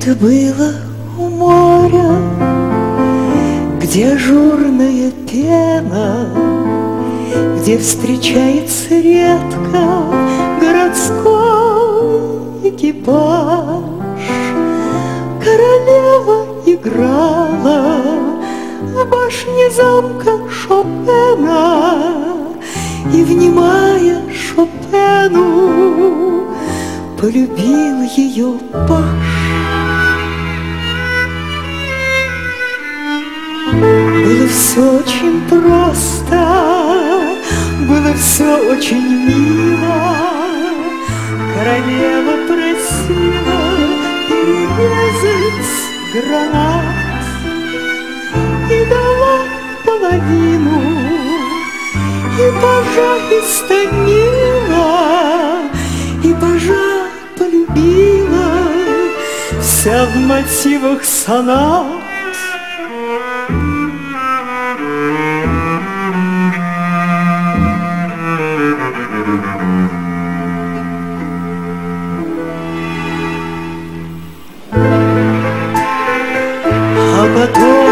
Это было у моря, где ажурная пена, где встречается редко городской экипаж. Королева играла в башне замка Шопена, и, внимая Шопену, полюбил ее паж. Было все очень просто, было все очень мило. Королева просила перерезать гранат и дала половину, и пажа истомила, и пажа полюбила, вся в мотивах сонат. Потом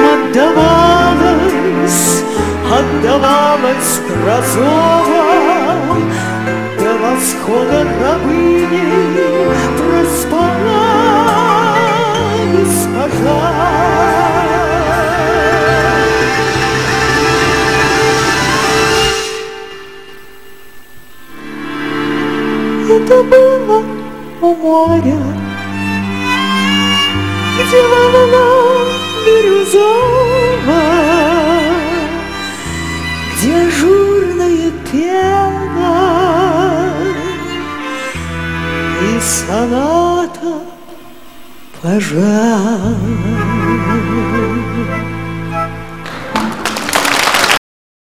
отдавалась Грозова, до восхода рабыней проспала госпожа. Это было у моря, где волна бирюзовая, где ажурная пена и соната пожар.